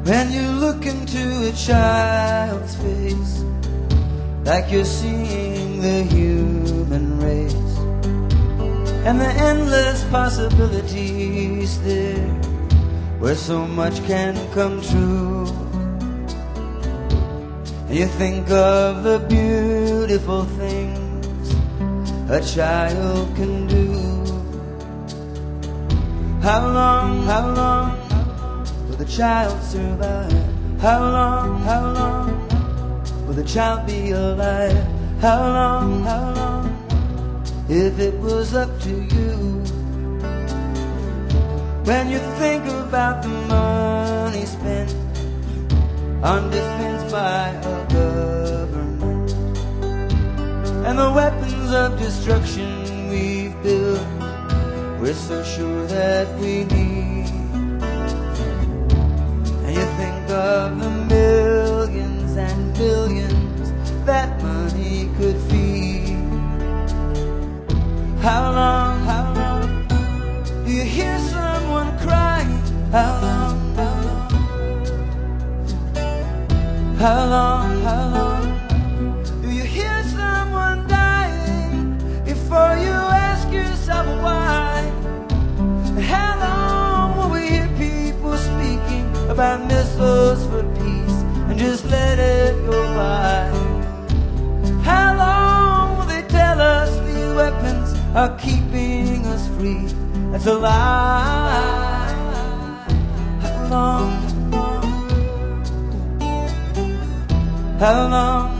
When you look into a child's face, like you're seeing the human race, and the endless possibilities there, where so much can come true. And you think of the beautiful things a child can do. How long will the child survive? How long will the child be alive? How long, if it was up to you? When you think about the money spent on defense by a government, and the weapons of destruction we've built, we're so sure that we need. And you think of the millions and billions that money could feed. How long do you hear someone crying? How long do you hear someone dying before you ask yourself why? How long will we hear people speaking about missiles for peace and just let it go by? How long will they tell us these weapons are keeping us free? That's a lie. How long? How long?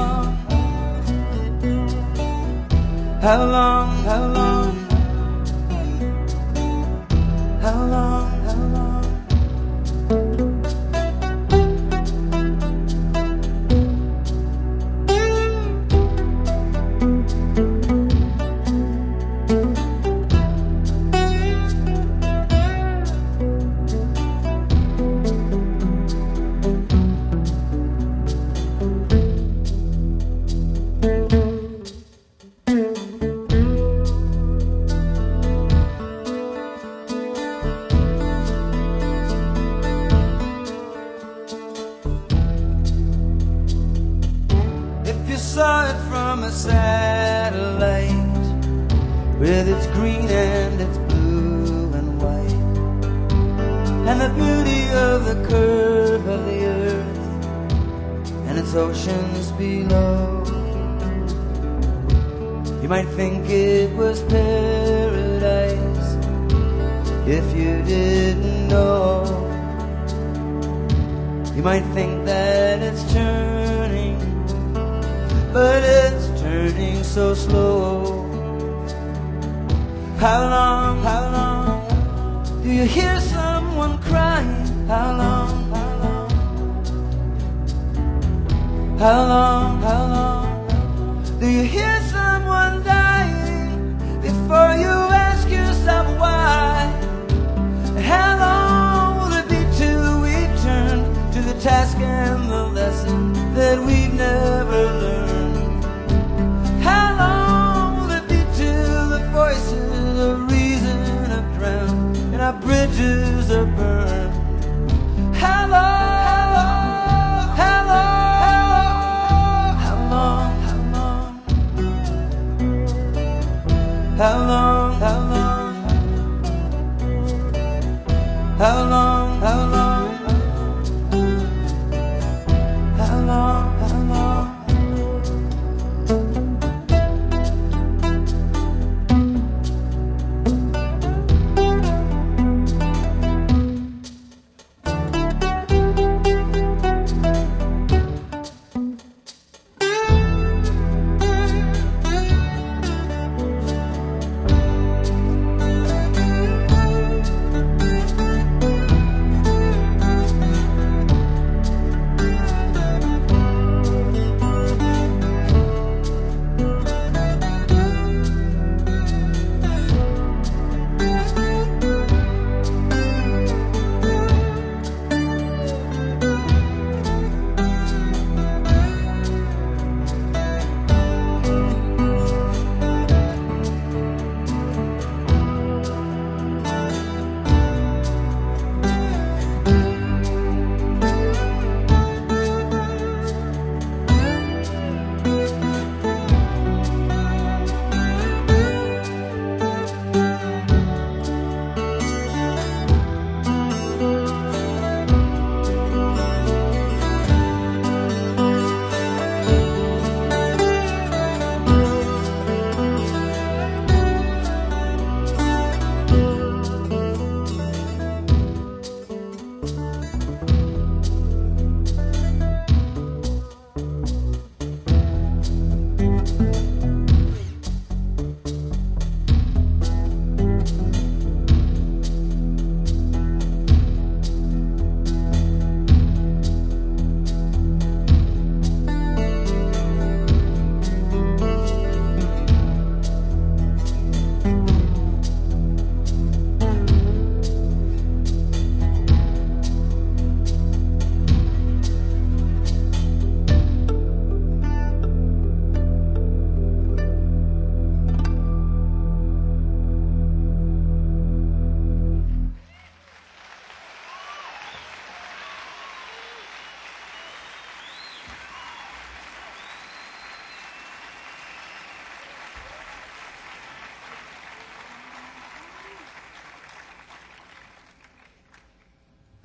Saw it from a satellite, with its green and its blue and white, and the beauty of the curve of the earth and its oceans below. You might think it was paradise if you didn't know. You might think that it's turning, but it's turning so slow. How long do you hear someone crying? How long do you hear someone dying before you ask yourself why? How long will it be till we turn to the task and the lesson that we've never learned? How long will it be till the voices of reason have drowned and our bridges are burned? How long?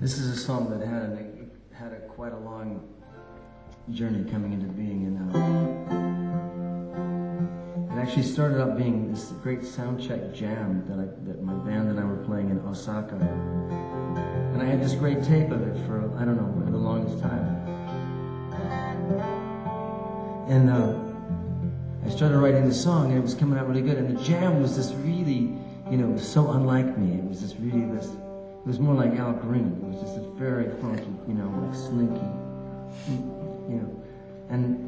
This is a song that had quite a long journey coming into being, and it actually started out being this great sound check jam that my band and I were playing in Osaka, and I had this great tape of it for, I don't know, the longest time, and I started writing the song, and it was coming out really good, and the jam was this really, you know, so unlike me. It was this really it was more like Al Green. It was just this very funky, you know, like slinky, you know, and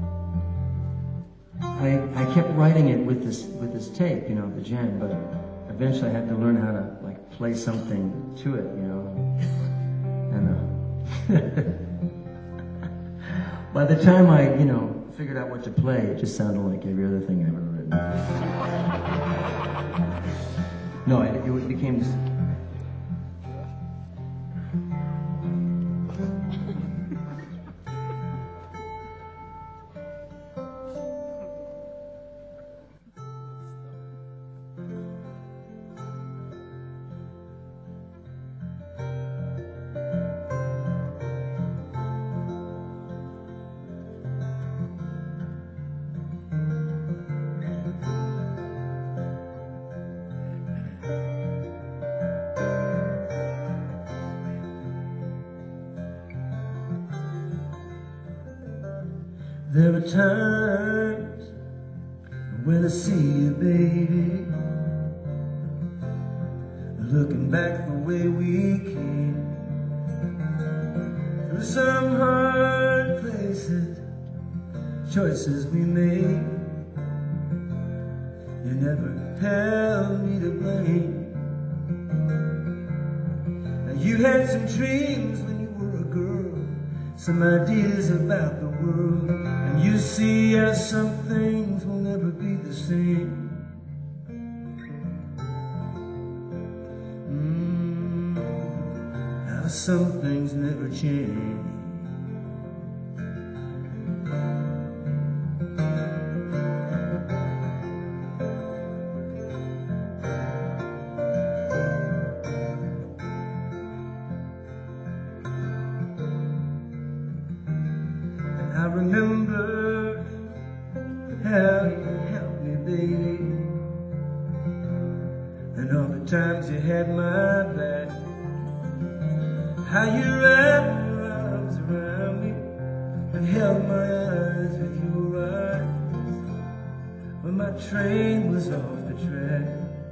I kept writing it with this tape, you know, the jam, but eventually I had to learn how to like play something to it, you know, and by the time I, you know, figured out what to play, it just sounded like every other thing I've ever written. No, it became just... There are times when I see you, baby, looking back the way we came, through some hard places, choices we made. You never held me to blame. Now you had some dreams when you were a girl, some ideas about the world, and you see how some things will never be the same. How some things never change. I remember how you helped me, baby, and all the times you had my back, how you wrapped your arms around me and held my eyes with your eyes when my train was off the track.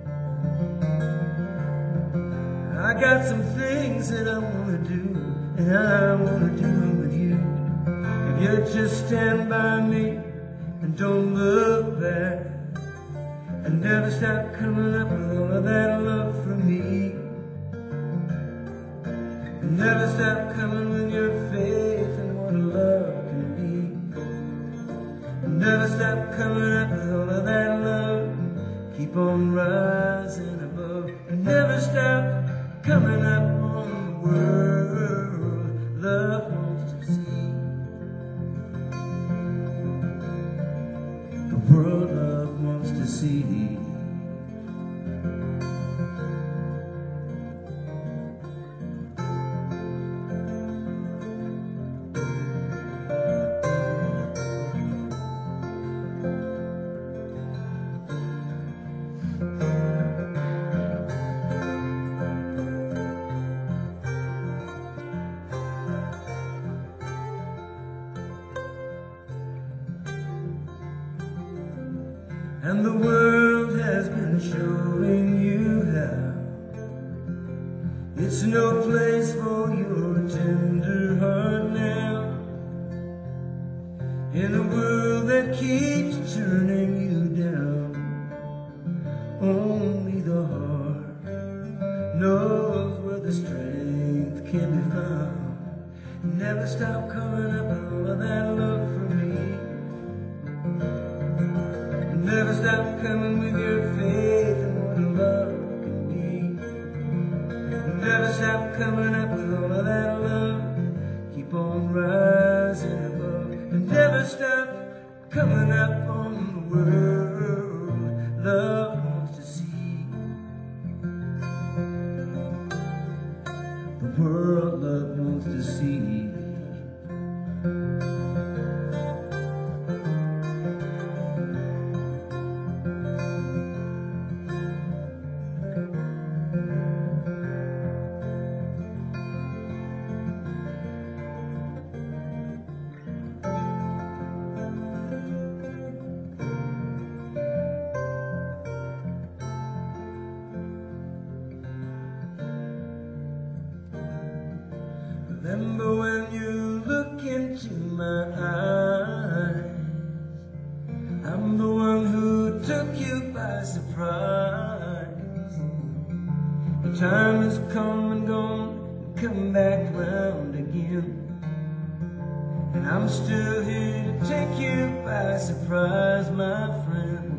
I got some things that I want to do, and I want to do them with you. If you just stand by me and don't look back, and never stop coming up with all of that love for me, and never stop coming with your faith in what love can be, and never stop coming up with all of that love, keep on rising above, and never stop coming up on the world love wants to see. The world love wants to see. And the world has been showing you how it's no place for your tender heart now. In a world that keeps turning you down, only the heart knows where the strength can be found. Never stop coming up with all of that love for me. Never stop coming with your faith in what love can be. Never stop coming up with all of that love. Keep on rising above. And never stop coming up on the world love wants to see. The world loved ones to see. Remember when you look into my eyes, I'm the one who took you by surprise. The time has come and gone and come back round again, and I'm still here to take you by surprise, my friend.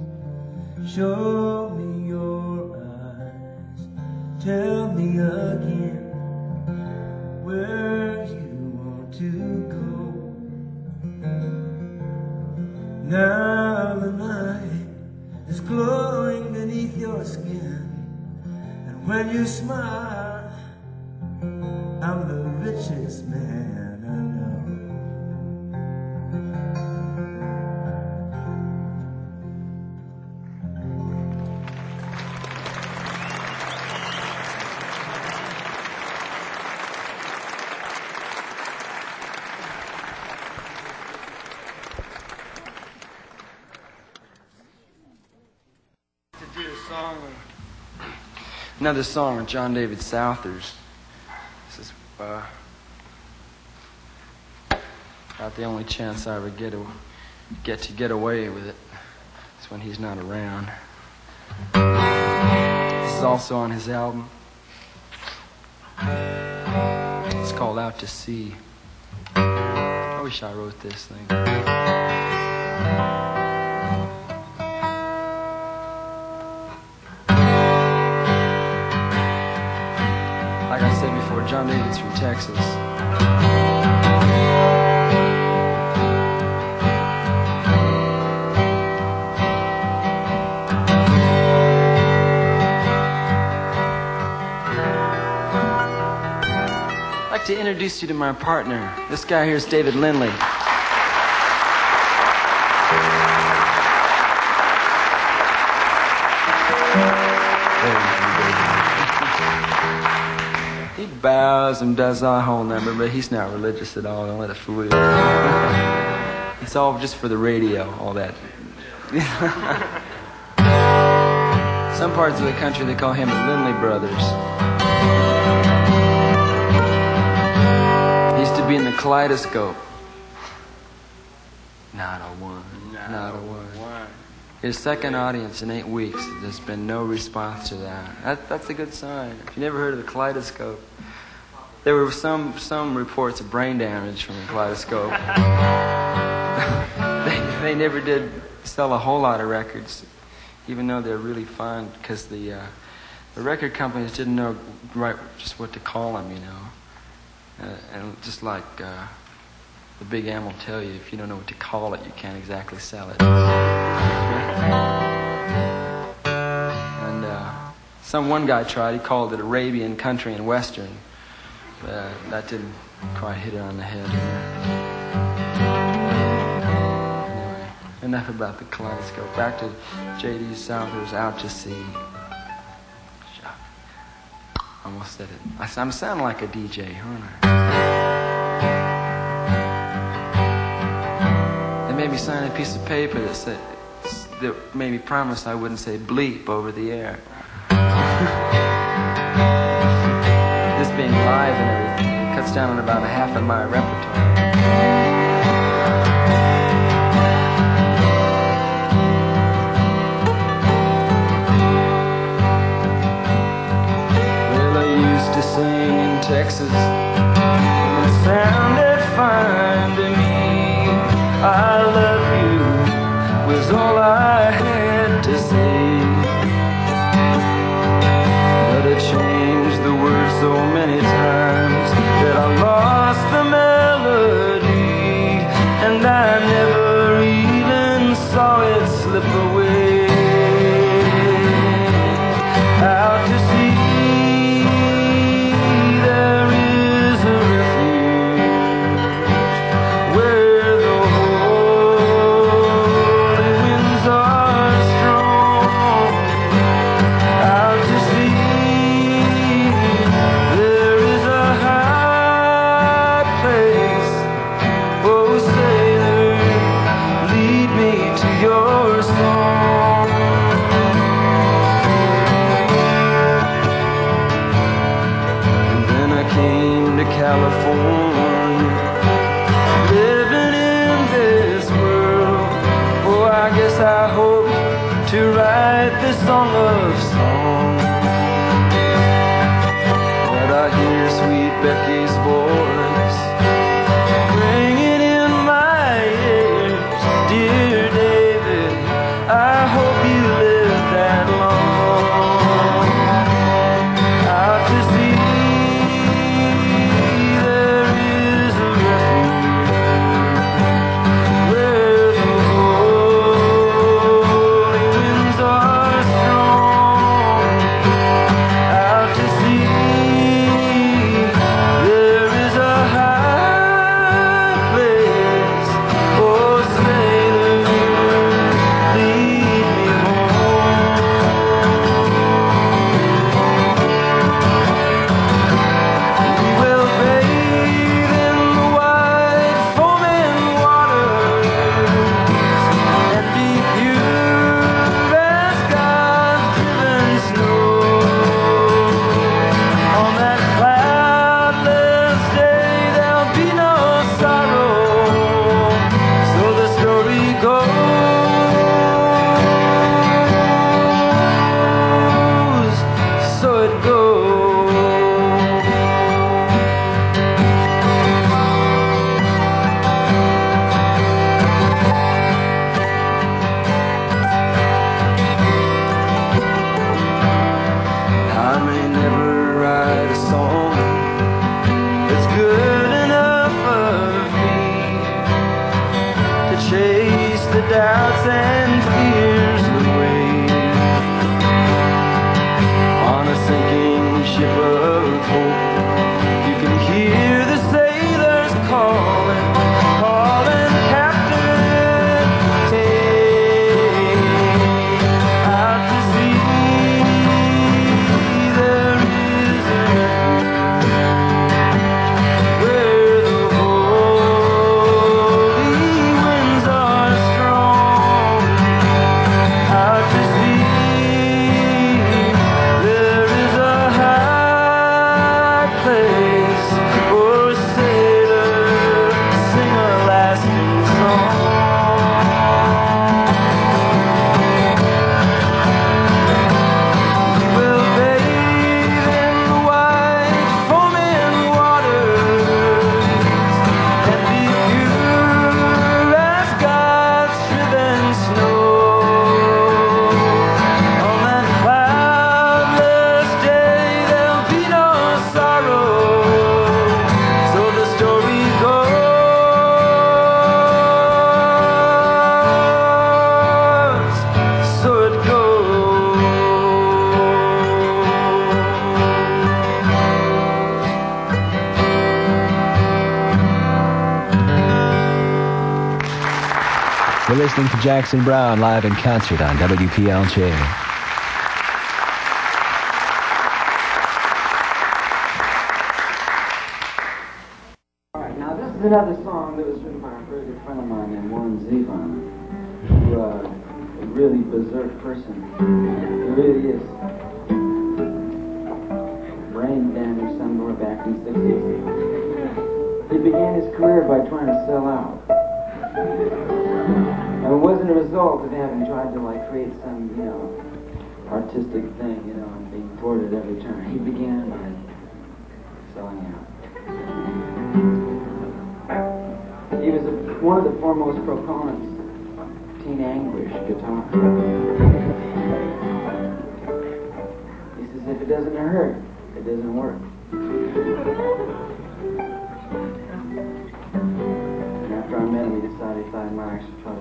Show me your eyes, tell me again where you want to go. Now the night is glowing beneath your skin, and when you smile, I'm the richest man I know. Another song of John David Souther's. This is about the only chance I ever get to get away with it. It's when he's not around. This is also on his album. It's called Out to Sea. I wish I wrote this thing. Like I said before, John David's from Texas. I'd like to introduce you to my partner. This guy here is David Lindley. He bows and does our whole number, but he's not religious at all. Don't let it fool you. It's all just for the radio, all that. Some parts of the country, they call him the Lindley Brothers. He used to be in the Kaleidoscope. Not a one. Not a one. His second audience in 8 weeks. There's been no response to that. That's a good sign. If you never heard of the Kaleidoscope, there were some reports of brain damage from the Kaleidoscope. they never did sell a whole lot of records, even though they're really fun, because the record companies didn't know just what to call them, you know. And just like the Big M will tell you, if you don't know what to call it, you can't exactly sell it. And one guy tried. He called it Arabian Country and Western. But that didn't quite hit it on the head. Anyway, enough about the Kaleidoscope. Back to J.D. Souther's Out to Sea. Almost said it. I'm sounding like a DJ, aren't I? They made me sign a piece of paper that made me promise I wouldn't say bleep over the air. This being live and everything cuts down on about half of my repertoire. Well, I used to sing in Texas, and it sounded fine to me. I love you was all I had to say, but I changed the words so many times that I lost the melody, and I never even saw it slip away. Out to sea, there is California, living in this world. Oh, I guess I hope to write this song of songs. But I hear sweet Becky's voice ringing in my ears. Dear David, I hope you live that long. Out to sea there is a refuge where the holy winds are strong. Out to sea there is a high place. Oh, sailor, lead me home. We will bathe in the white foaming waters and be pure as God's driven snow. On that cloudless day there'll be no sorrow. So the story goes, so it goes. I may never write a song that's good enough of me to chase the doubts and fears away. On a sinking ship of hope, you can hear the sailors calling, calling, Captain, take out to sea. There is a refuge where the holy winds are strong. Out to sea there is a high place. Oh, sailor, sing a lasting song. We will bathe in the white foaming waters and be pure as God's driven snow. On that cloudless day there'll be no sorrow. So the story goes, so it goes. You're listening to Jackson Browne live in concert on WPLJ. Alright, now this is another song that was written by a very good friend of mine named Warren Zevon, who a really berserk person. He really is. Brain damage somewhere back in the 60s. He began his career by trying to sell out. And it wasn't a result of having tried to create some, artistic thing, and being thwarted every turn. He began by selling out. He was one of the foremost proponents of Teen Anguish guitar. He says, if it doesn't hurt, it doesn't work. And after I met him, he decided he thought I might actually try to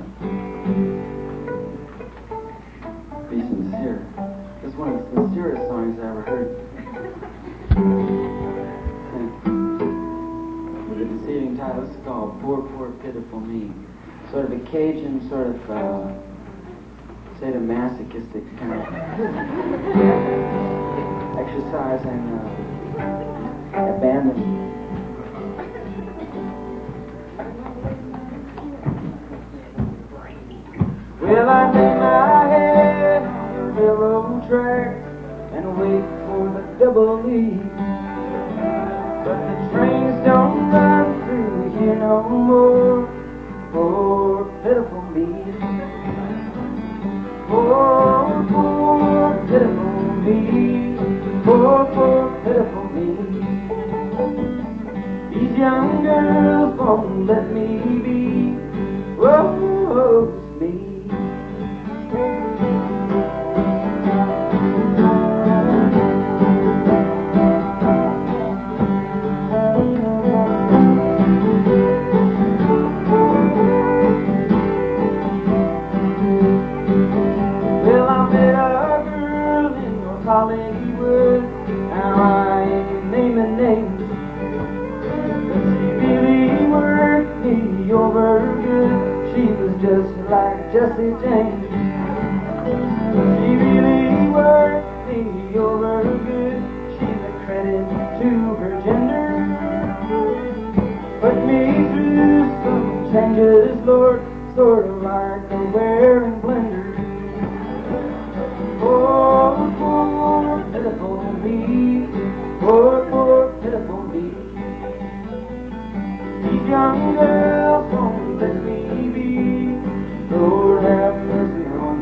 be sincere. This is one of the sincerest songs I ever heard. With a deceiving title, it's called Poor, Poor, Pitiful Me. Sort of a Cajun, sort of sadomasochistic kind of exercise in abandonment. Well, I lay my head on the railroad track and wait for the double E but the trains don't run through here no more. Poor pitiful me. Poor, poor pitiful me. Poor pitiful me. These young girls won't let me be. Whoa, it's me. Well, I met a girl in North Hollywood. Now I ain't naming names, but she really worked me over good. She was just like Jesse James. She really worked me over good. She's a credit to her gender. Put me through some changes, Lord, sort of like a wearing blender. Poor, poor, pitiful me. Poor, pitiful me. These young girls won't let me be. Lord, have mercy on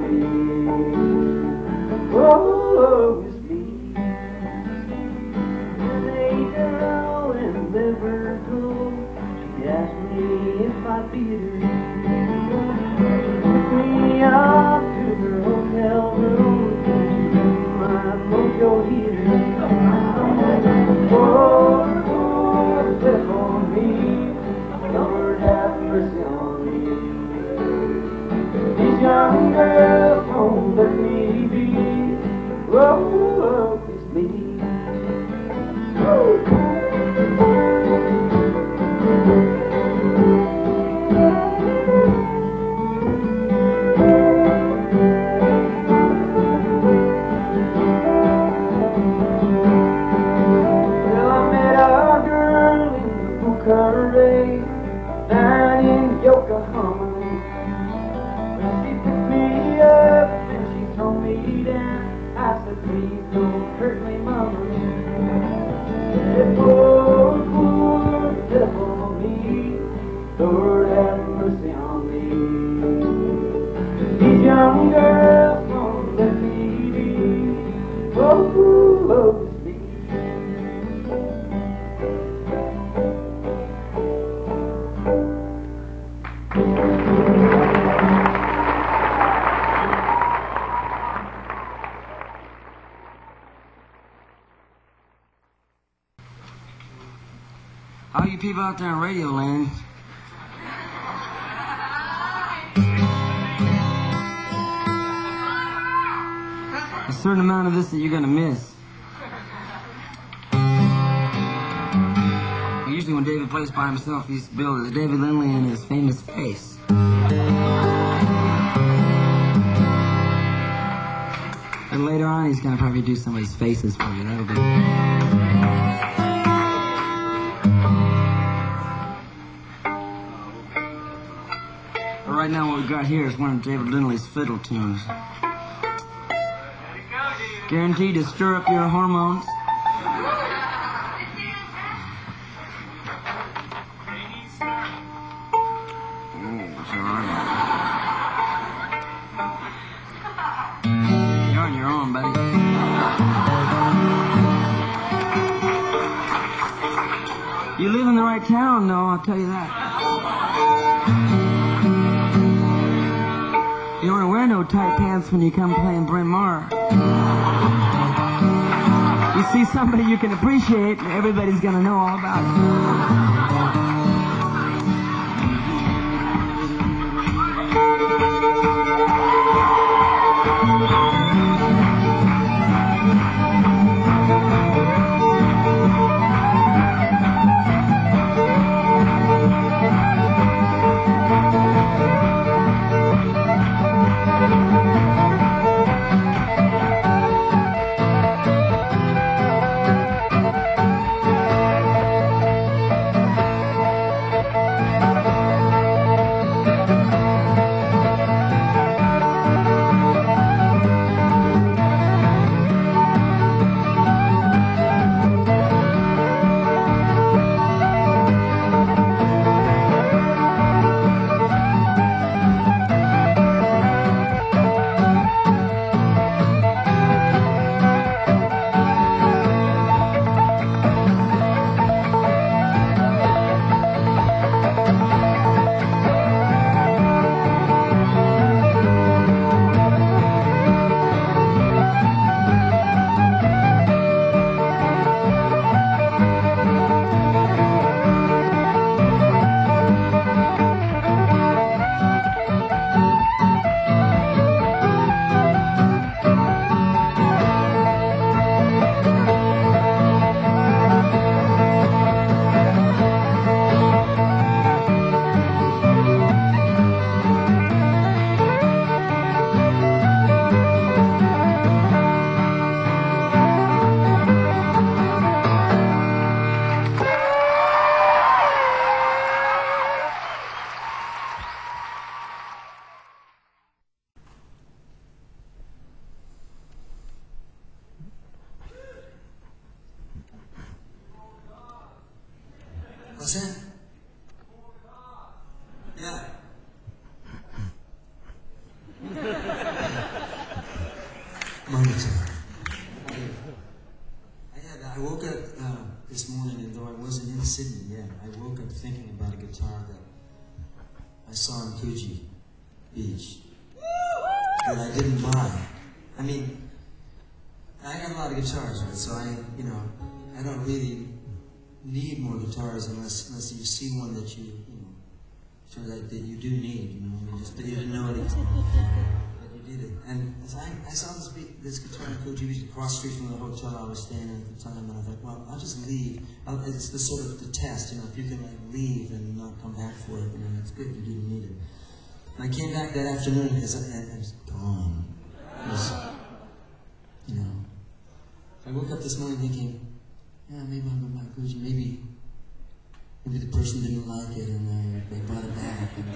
me. Oh, it's me. There's a girl in Liverpool. She asked me if I'd beat her. Took me up to her hotel room. My mojo heater. Poor, poor, pitiful me. Lord, have mercy on me. These young girls won't let me be. Whoa, it's me. Well, I met a girl in Bucharest, down in Yokohama. Well, she picked me up and she threw me down. I said, please don't hurt me, mama. Said, poor, poor, pitiful me. Lord, have mercy on me. These young girls won't let me be. Oh, it's me. All you people out there in Radio Land, a certain amount of this that you're gonna miss. Usually when David plays by himself, he's billed as David Lindley in his famous face. And later on, he's gonna probably do some of his faces for you. That'll be. Right now what we've got here is one of David Lindley's fiddle tunes. Guaranteed to stir up your hormones. You're on your own, buddy. You live in the right town, though, I'll tell you that. You don't want to wear no tight pants when you come playing Bryn Mawr. You see somebody you can appreciate, everybody's going to know all about it. What's that? Yeah. My guitar. I woke up this morning, and though I wasn't in Sydney yet, I woke up thinking about a guitar that I saw in Coogee Beach that I didn't buy. I mean, I got a lot of guitars, right? So I don't really need more guitars unless you see one that you that you do need, I mean, just that you didn't know it, that you did it. And as I saw this guitar in Coogee Beach across the street from the hotel I was staying in at the time, and I thought, well, I'll just leave. It's the sort of the test, if you can leave and not come back for it, it's good you didn't need it. And I came back that afternoon because it was gone. It was, I woke up this morning thinking, yeah, maybe I'll go back to Coogee. Maybe the person didn't like it and they brought it back. And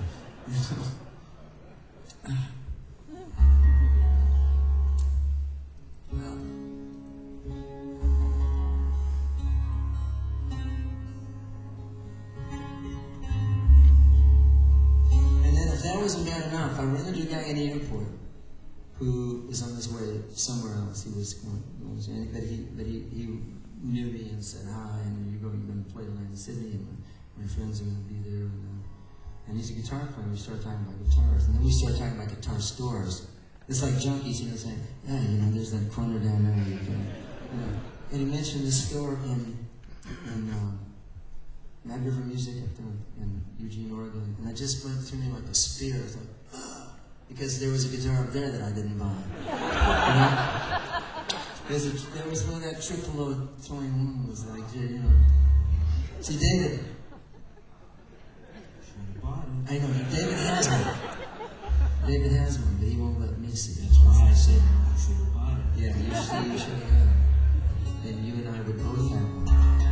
well, and then if that wasn't bad enough, I ran into a guy in the airport who was on his way somewhere else. He was going, but he knew me and said hi, and you're going to play tonight in Sydney, and my friends are going to be there. And he's a guitar player. We started talking about guitars, and then we started talking about guitar stores. It's like junkies, saying, yeah, there's that corner down there where you can, And he mentioned this store in Mad River Music up there in Eugene, Oregon, and it just went through me like a spear. I thought, because there was a guitar up there that I didn't buy. There was one of that triple throwing one was like, See, David. I know, David has one. David has one, but he won't let me see it. That's why I said, I should have bought it. Yeah, you should have. And you and I would both have one.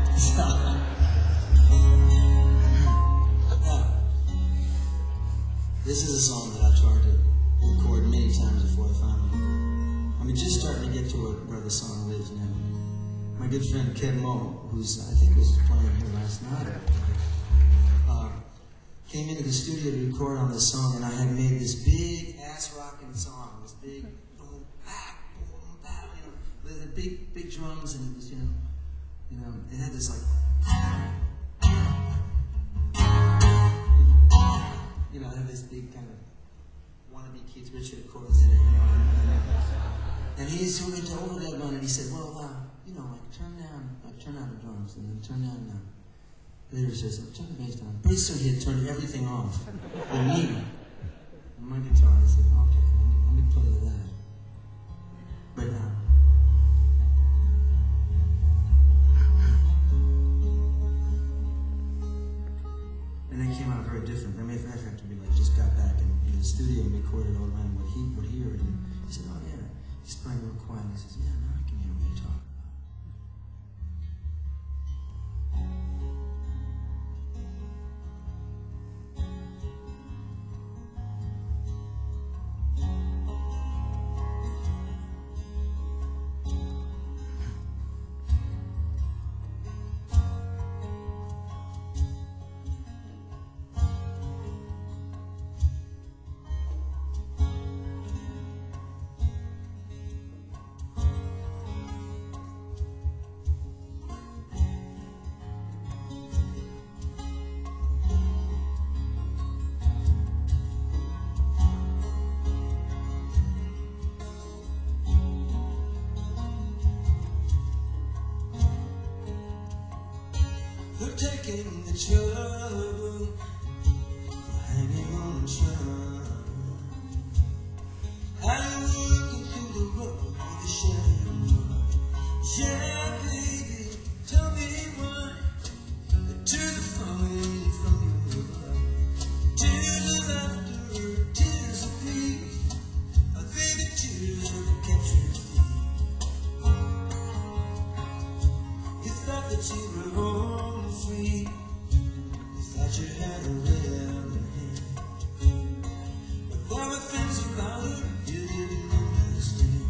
This is a song that I tried to record many times before I finally. I'm just starting to get to where the song lives now. My good friend Ken Moe, who's I think was playing here last night, came into the studio to record on this song, and I had made this big ass rocking song, this big boom bap, with the big drums, and it was it had this like. It had this big kind of wannabe Keith Richards chords in it, and he sort of to overdub on it. He said, "Well, turn down the drums, and then turn down the." Later says, "Turn the bass down." Pretty soon he had turned everything off, and me, and my guitar. I said, "Okay, let me play that." But and it came out very different. I mean, if we just got back in the studio and recorded all around what he would hear, and he said, "Oh yeah," he's playing real quiet. He says, "Yeah, now I can hear what you're talking about." They're taking the trouble for hanging on the shine. I'm working through the road with a shadow. Yeah, baby, tell me why the tears are falling from your eyes. Tears of laughter, tears of grief. I think the tears of captured me. You thought that you were home free. You thought you had a will in hand. But there were things about her you didn't understand.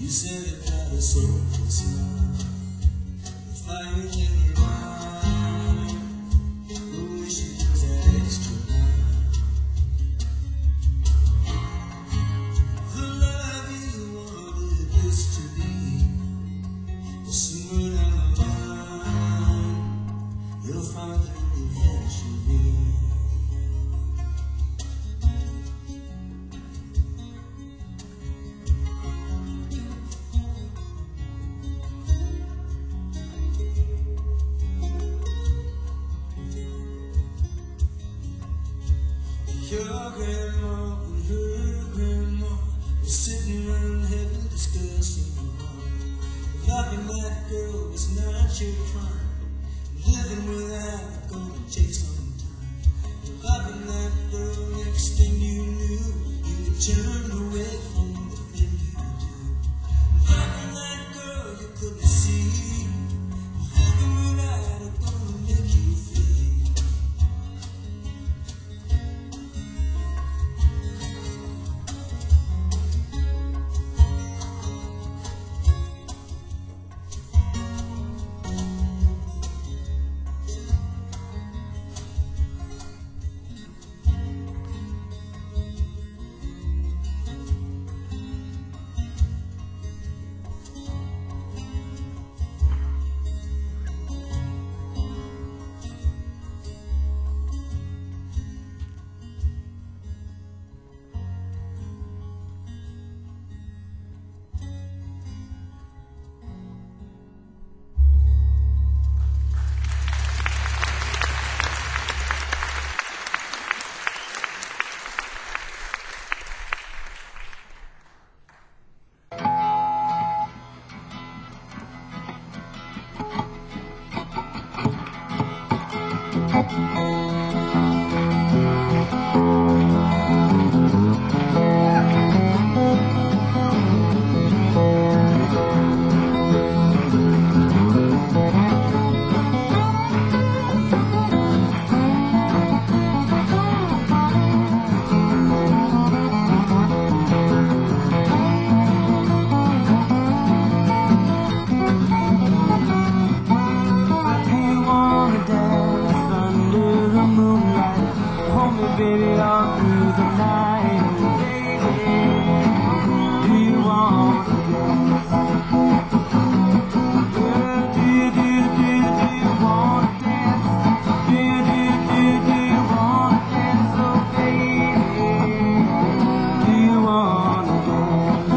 said it got a soulful smile, the fire in your eye, the way she was that extra mile. The love you wanted this to be, but somewhere down the line, you'll find that eventually. Your grandma and her grandma were sitting around having a discussion. Loving that girl was not your crime. Living without a golden chase on time. Loving that girl, next thing you knew, you turned away from the thing you do. Loving that girl you couldn't see. Living without a golden make you free. Baby, all through the night, baby, do you want to dance? Girl, do you want to dance? Do you want to dance? Oh, baby, do you want to dance?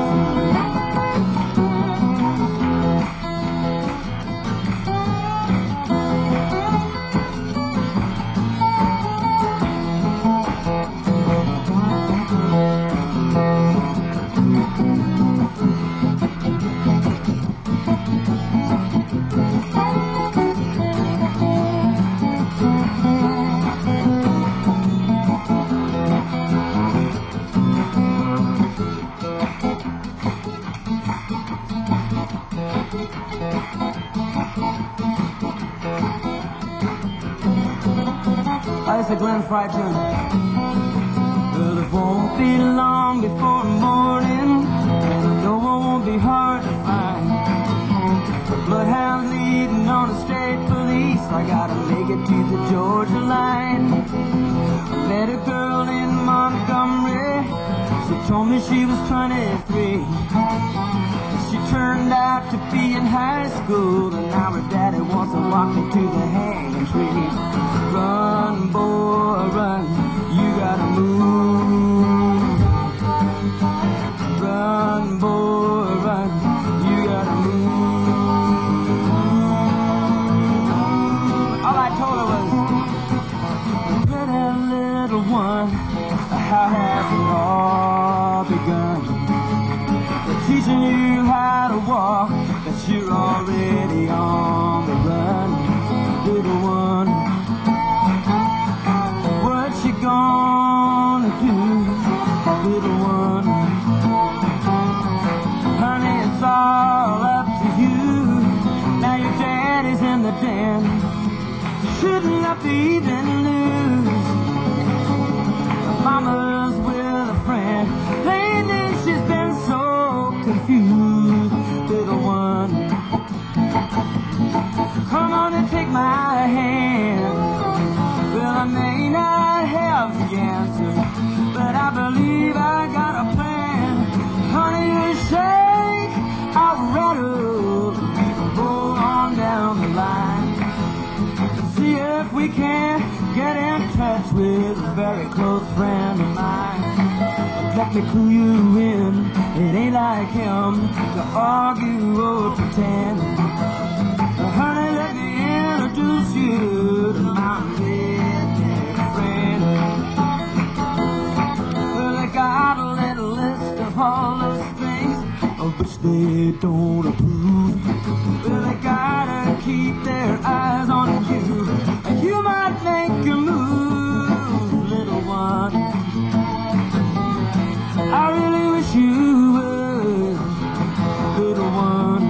It's a Glenn Fry tune. Well, it won't be long before morning, and I know it won't be hard to find. The bloodhound leading on the state police, I gotta make it to the Georgia line. Met a girl in Montgomery, she told me she was 23. She turned out to be in high school, and now her daddy wants to walk me to the hanging tree. Run, boy, run, you gotta move. Run, boy, run, you gotta move. All I told her was, pretty little one, how has it all begun? They're teaching you how to walk, but you're already on the run, little one. What you gonna do, little one? Honey, it's all up to you. Now your daddy's in the den, shouldn't have to even lose. Mama's with a friend, playing this friend of mine. Let me clue you in, it ain't like him to argue or pretend. Honey, let me introduce you to my redneck friend. Well, they got a little list of all those things of which they don't approve. Well, they gotta keep their eyes on you, and you might make a move, little one. I really wish you would, little one.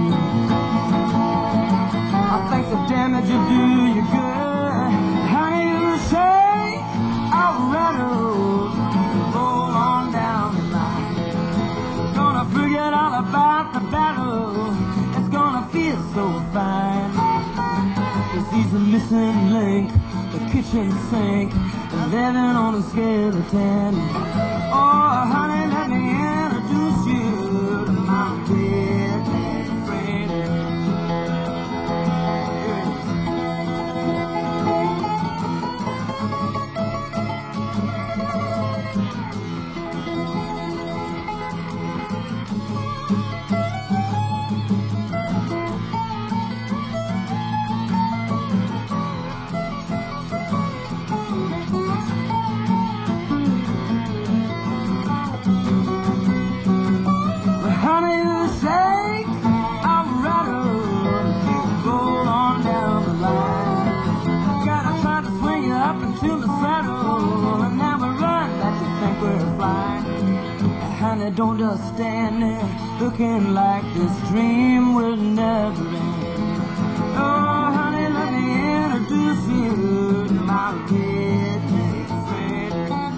I think the damage will do you good. Honey, you say I'll rattle, roll on down the line. Gonna forget all about the battle. It's gonna feel so fine. 'Cause he's the missing link, the kitchen sink, living on a skeleton. Oh, honey, let me introduce you to my redneck friend. Honey, you shake, I'll rattle, you roll on down the line. Gotta try to swing you up into the saddle and never run that you think we're flying. Honey, don't just stand there looking like this dream will never end. Oh, honey, let me introduce you to my redneck friend.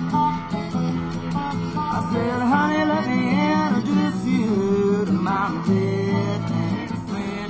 I said, honey, let me introduce you to my redneck friend.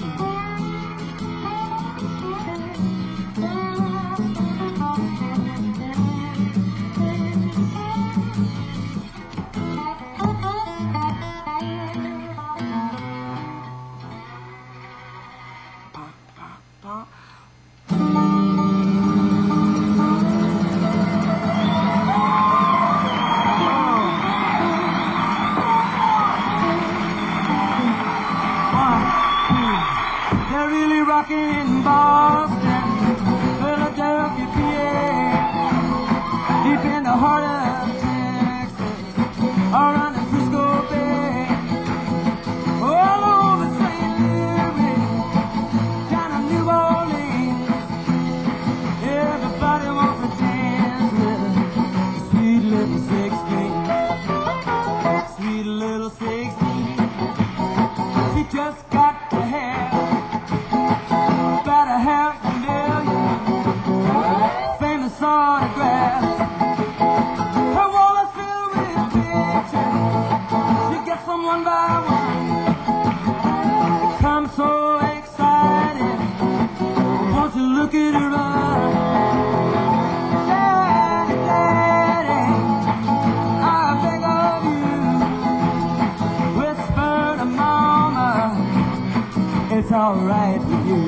They're really rocking in Boston, Philadelphia, PA, deep in the heart of Texas, around the Frisco Bay, all over St. Louis, down to New Orleans. Everybody wants to dance with a sweet little 16, sweet little 16. She just got to have about $500,000 famous autographs. Her wall is filled with pictures. She gets them one by one. I'm so excited. Won't you look at her run? Daddy, Daddy, I beg of you, whisper to Mama, it's alright with you.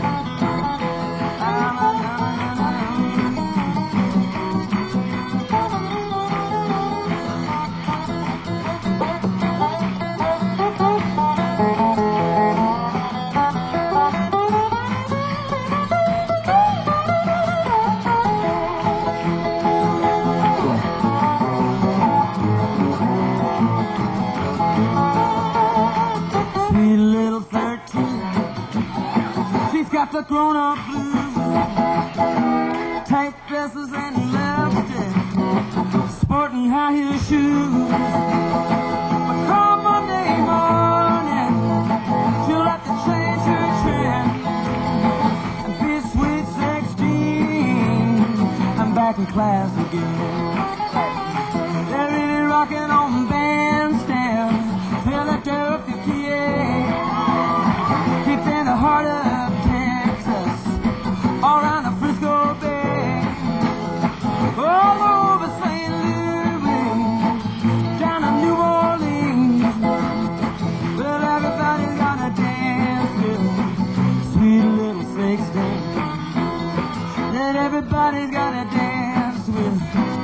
Sweet little 13, she's got the grown-up blues, tight dresses and lipstick, sporting high-heel shoes. But come Monday morning, she'll have to change her trim and be sweet 16. I'm back in class again. They're really rocking on Bandstand, Philadelphia, PA, deep in the heart of Texas, around the Frisco Bay, all over St. Louis, down to New Orleans. Well, everybody's gonna dance with sweet little 16. That everybody's gonna dance with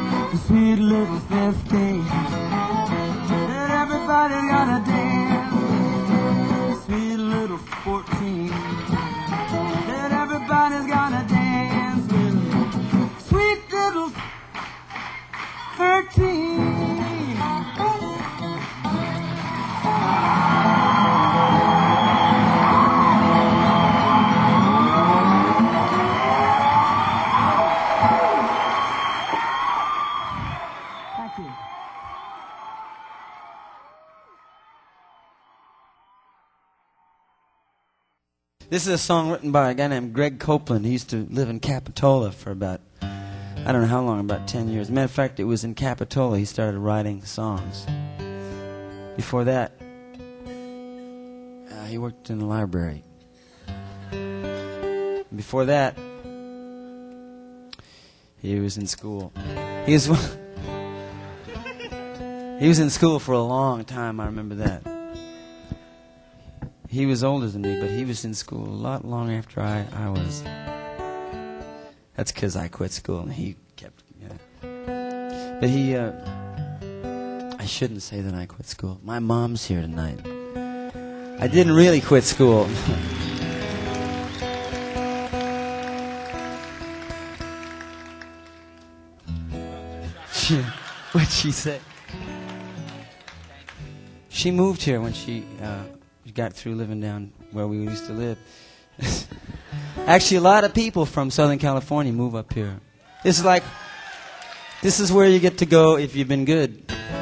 This is a song written by a guy named Greg Copeland. He used to live in Capitola for about, I don't know how long, about 10 years. As a matter of fact, it was in Capitola he started writing songs. Before that, he worked in the library. Before that, he was in school. He was in school for a long time, I remember that. He was older than me, but he was in school a lot long after I was. That's because I quit school and he kept... But he... I shouldn't say that I quit school. My mom's here tonight. I didn't really quit school. What'd she say? She moved here when she got through living down where we used to live. Actually, a lot of people from Southern California move up here. It's like, this is where you get to go if you've been good.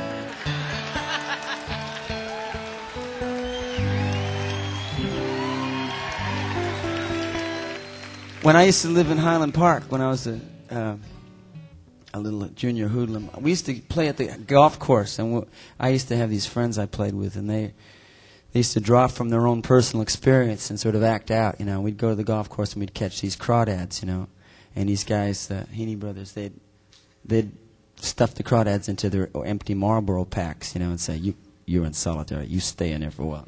When I used to live in Highland Park, when I was a little junior hoodlum, we used to play at the golf course, and I used to have these friends I played with, and they used to draw from their own personal experience and sort of act out, you know. We'd go to the golf course and we'd catch these crawdads, you know, and these guys, the Heaney brothers, they'd stuff the crawdads into their empty Marlboro packs, you know, and say, you're in solitary, you stay in there for a while.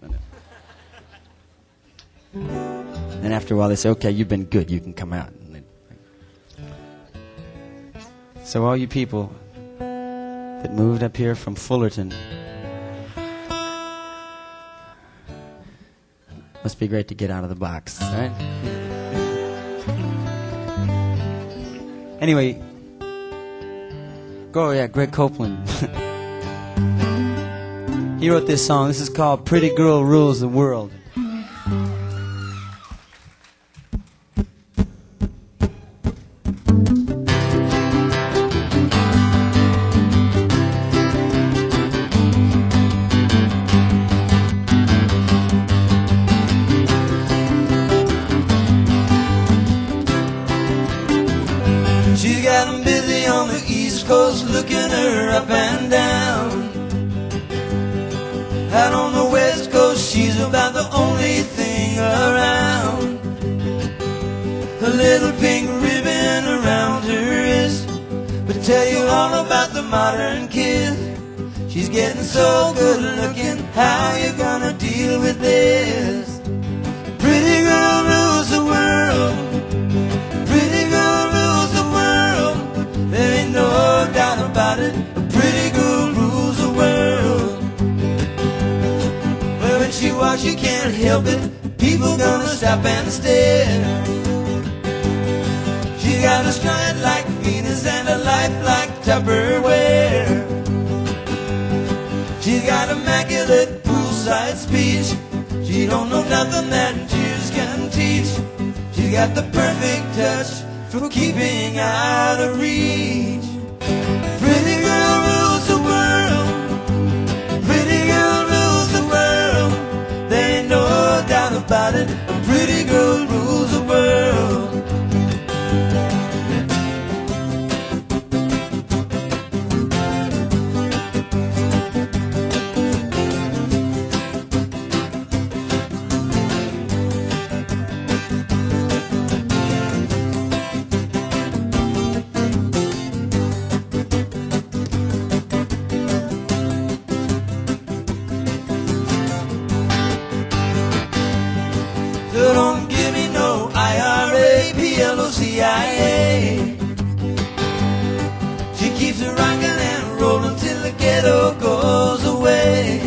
And after a while they say, okay, you've been good, you can come out. So all you people that moved up here from Fullerton, must be great to get out of the box, right? Anyway, Greg Copeland. He wrote this song. This is called Pretty Girl Rules the World. She's got 'em busy on the East Coast, looking her up and down. Out on the West Coast, she's about the only thing around. A little pink ribbon around her wrist would tell you all about the modern kid. She's getting so good looking, how you gonna deal with this? Pretty girl rules the world. Pretty girl rules the world. There ain't no doubt about it. A pretty girl rules the world. Well, when she walks, you can't help it. People gonna stop and stare. She got a stride like Venus and a life like Tupperware. She's got immaculate poolside speech. She don't know nothing that Jews can teach. She's got the perfect touch for keeping out of reach. Pretty girl rules the world. Pretty girl rules the world. There ain't no doubt about it. A pretty girl rules the world. So don't give me no IRA, PLOCIA. She keeps it rocking and rolling till the ghetto goes away.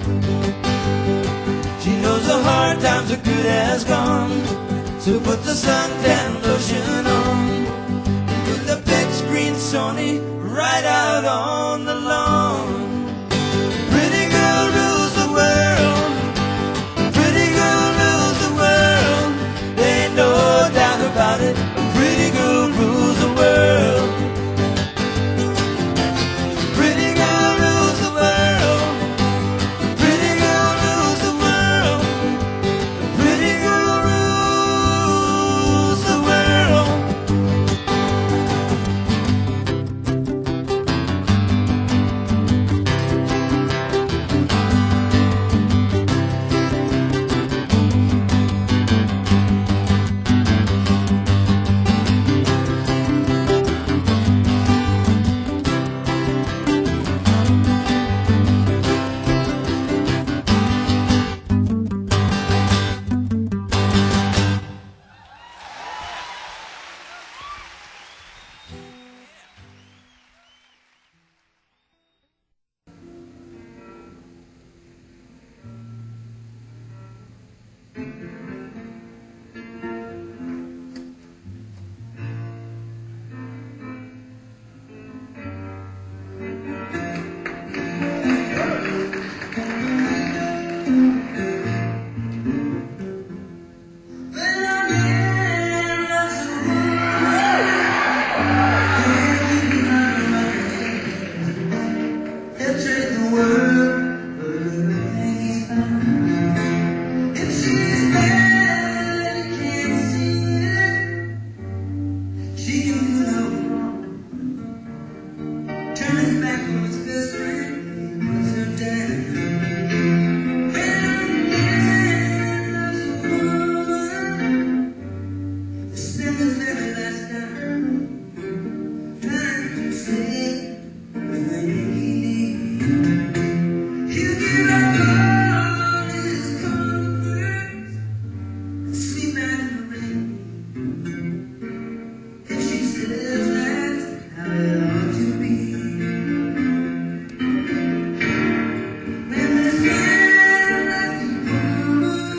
She knows the hard times are good as gone. So put the suntan lotion on and put the big screen Sony right out on the lawn. Pretty girl rules the world. Pretty girl rules the world. There ain't no doubt about it. A pretty girl rules the world. Pretty girl rules the world. Pretty girl rules the world. Pretty girl rules world for everything he's found. If she's bad and can't see it, she can do no wrong. Turn his back on his best friend, puts her down. When a man loves a woman, they spend his very last dime trying to save everything he needs. He'll give up all his comforts and sleep out in the rain. If she says that's how it ought to be. When this man loves a woman,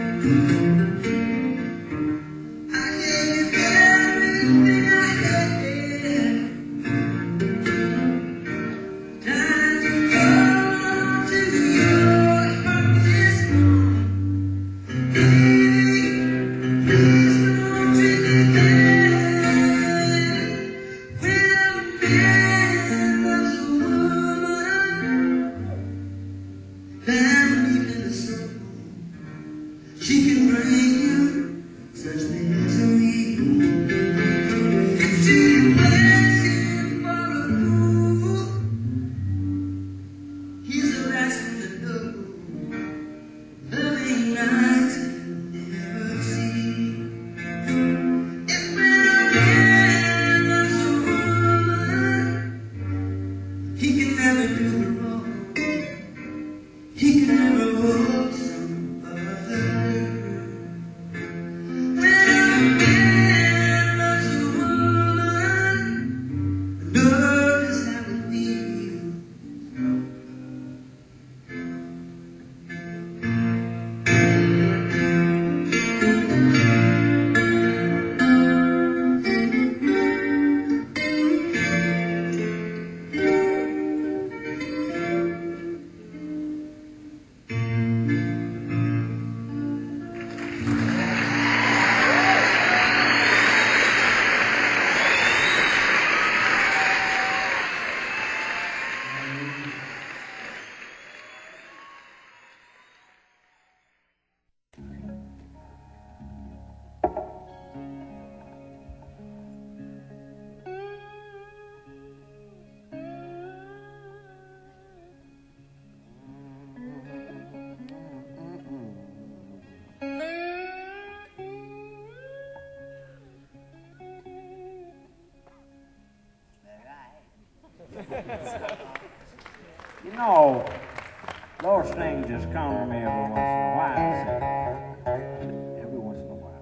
I gave you everything I had. Time to come to your heart this morning. Baby, please don't treat me bad. When a man loves a woman, down deep in the soul, she can bring you such misery. If she lets him for a fool, he's the last one to know. Loving nights he'll never see. If when a man loves a woman, he can never do her wrong. He can never hold some other girl. When a man loves a woman, knows how it feels. You know, those things just come to me every once in a while. See? Every once in a while.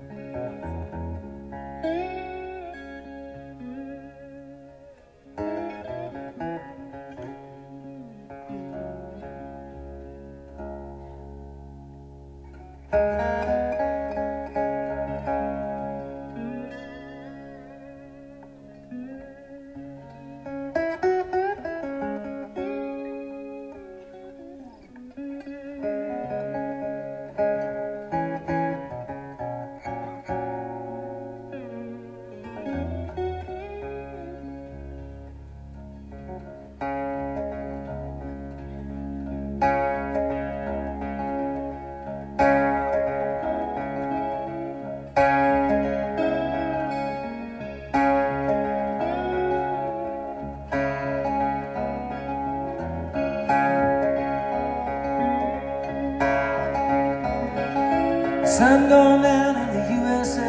Sun going down in the USA.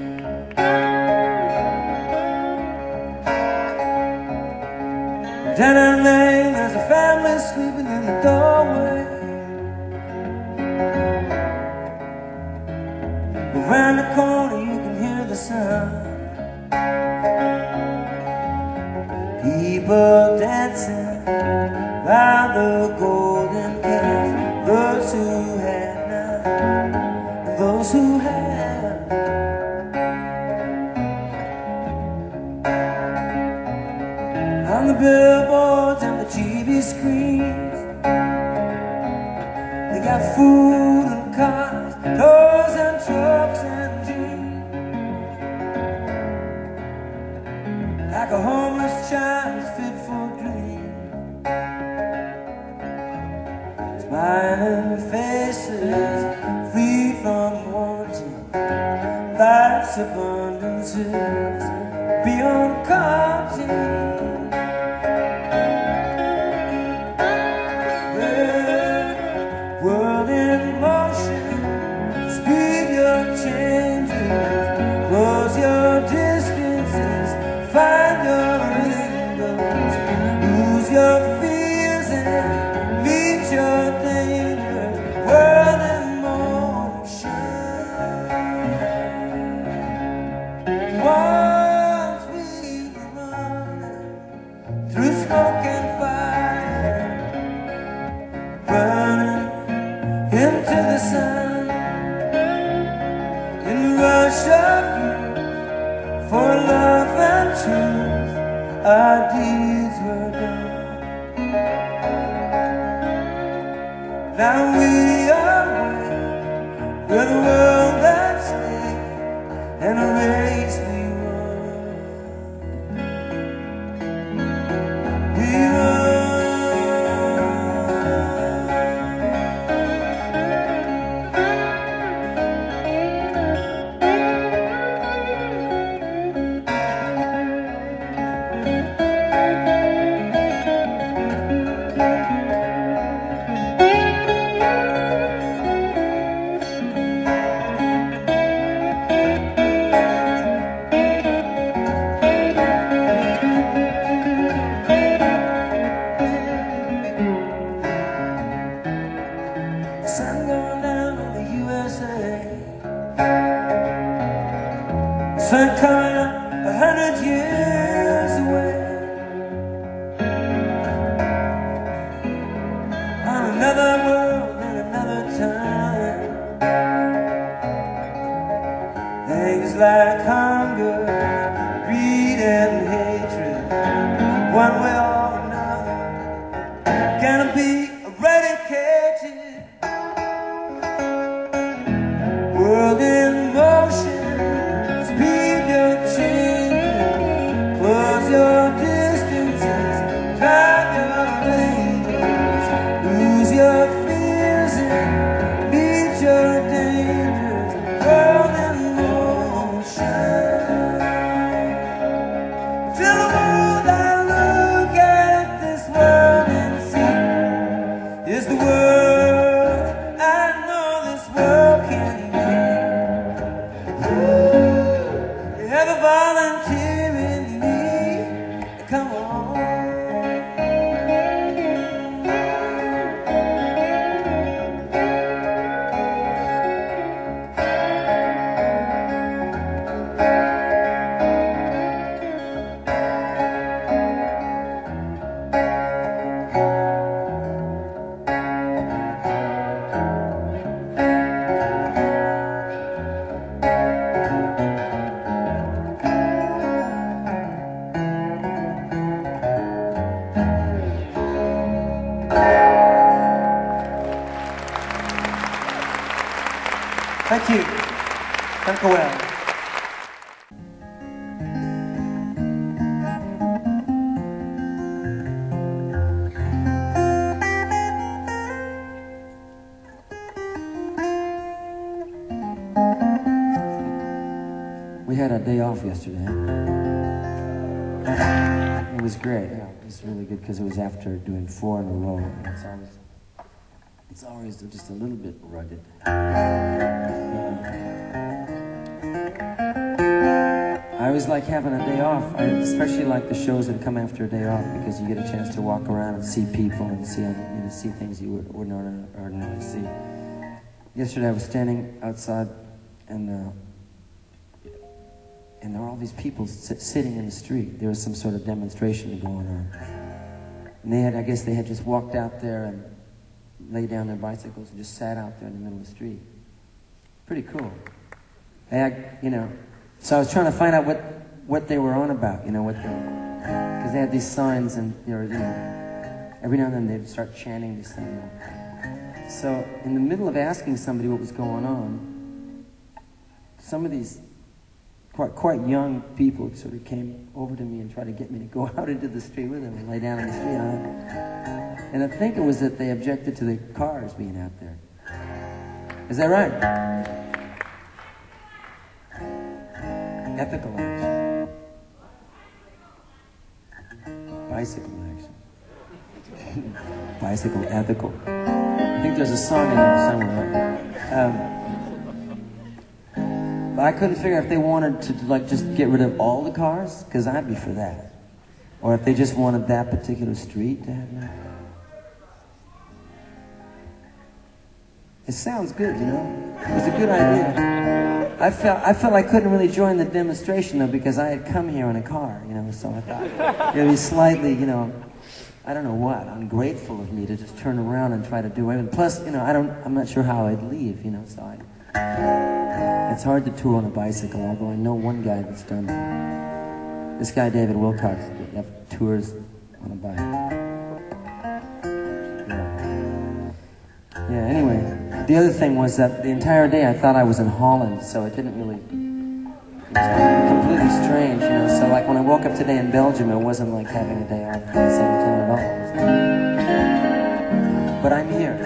Down in Maine, there's a family sleeping in the doorway. Around the corner you can hear the sound. People dancing round the golden cave. Those who had none, those who have. On the billboards and the TV screens, they got food and cars, toys and trucks and jeans. Like a homeless child's fit for a dream. smiling faces, free from wanting life's abundances beyond counting. World in motion, speed your changes, close your distances, find your windows, lose your fears and meet your dangers. World in motion. Once we run through smoke and fire, burning into the sun, in the rush of youth, for love and truth, our deeds were done. Now we are one with a world that's stake and a race we run. We run. Sun going down on the USA, sun coming up 100 years away, on another world and another time. Things like hunger, greed and hatred, one way or another, gonna be eradicated. World in motion, speed your changes, close your distances, drive your angels, lose your fears and meet your dangers. World in motion. Till the world I look at, this world and see, is the world I know this world can be. You have a volunteer in me. Come on. Thank you. Danke well. We had a day off yesterday. It was great. Yeah, it was really good because it was after doing 4 in a row. And it's always just a little bit rugged. I always like having a day off. I especially like the shows that come after a day off because you get a chance to walk around and see people and see things you would ordinarily see. Yesterday I was standing outside and there were all these people sitting in the street. There was some sort of demonstration going on. And I guess they had just walked out there and laid down their bicycles and just sat out there in the middle of the street. Pretty cool. So I was trying to find out what they were on about, because they had these signs and every now and then they'd start chanting these things. So in the middle of asking somebody what was going on, some of these quite young people sort of came over to me and tried to get me to go out into the street with them and lay down in the street. And I think it was that they objected to the cars being out there. Is that right? Ethical action. Bicycle action. Bicycle ethical. I think there's a song in there somewhere. But I couldn't figure if they wanted to like just get rid of all the cars, because I'd be for that. Or if they just wanted that particular street to have no. It sounds good, you know. It was a good idea. I felt I couldn't really join the demonstration though because I had come here in a car, you know. So I thought it'd be slightly, you know, I don't know what, ungrateful of me to just turn around and try to do it. And plus, you know, I'm not sure how I'd leave, you know. So it's hard to tour on a bicycle, although I know one guy that's done it. This guy, David Wilcox, tours on a bike. Yeah, anyway, the other thing was that the entire day I thought I was in Holland, so it didn't really, it was completely strange, you know. So like when I woke up today in Belgium, it wasn't like having a day off at the same time at all. But I'm here.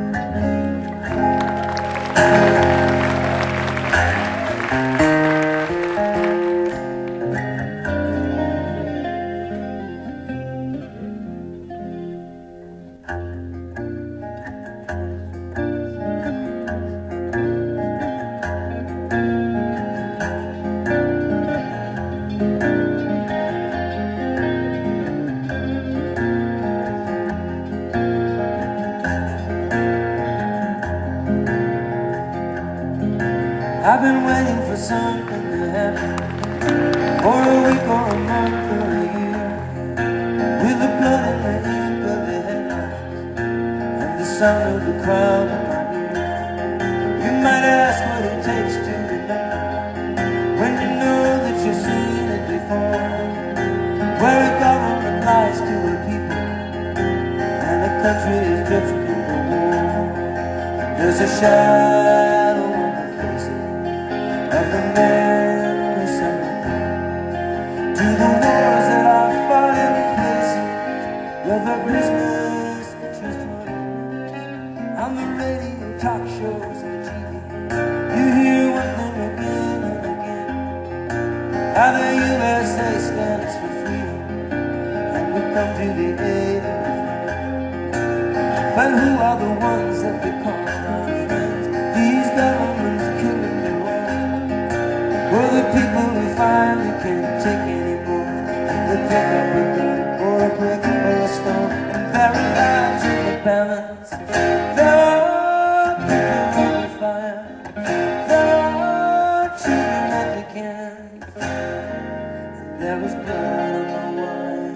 I've been waiting for something to happen, for a week or a month or a year, with the blood and the ink of the headlines and the sound of the crowd in my ear. You might ask what it takes to remember when you know that you've seen it before, where a government lies to a people and a country is drifting to war. There's a shadow on the faces of the men who sent me to the wars that are fought in places where the business just running. On the radio, talk shows, and TV, you hear one thing again and again, how the USA stands for freedom and we come to the aid of the friend. But who are the ones that they call our friends? These governments killing the world. For the people who finally can't take anymore, they pick up a gun or a brick or a stone and bury lives in the balance. There are people on the fire, there are children at the cannons, there was blood on the wire.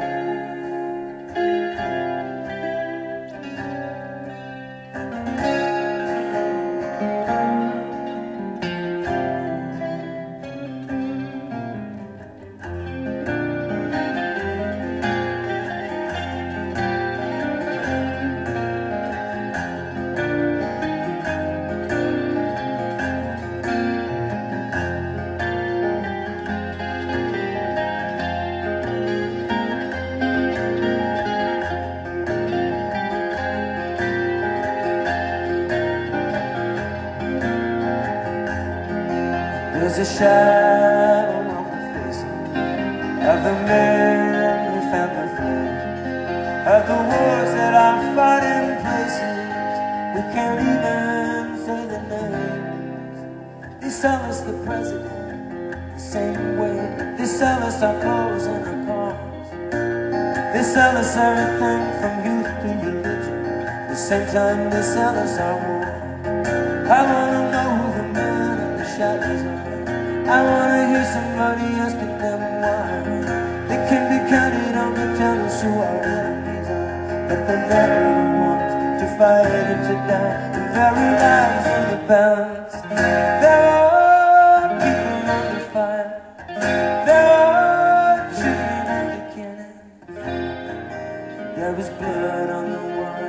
There's a shadow on the faces of the men who found the flame, of the wars that are fought in places we can't even say the names. They sell us the president the same way they sell us our clothes and our cars. They sell us everything from youth to religion, the same time they sell us our war. I wanna know who the men in the shadows are. I wanna hear somebody asking them why. They can be counted on to tell us who our enemies are, but they're never the ones to fight and to die. The very lives in the balance. There are people under fire, there are children under cannon, there is blood on the wire.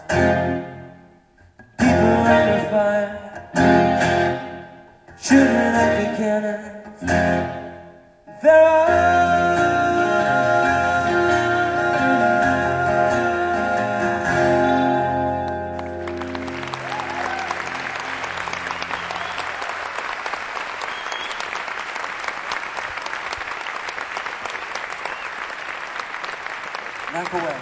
People under fire, shooting like the cannons. There are Dank u wel.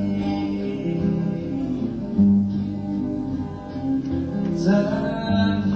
time.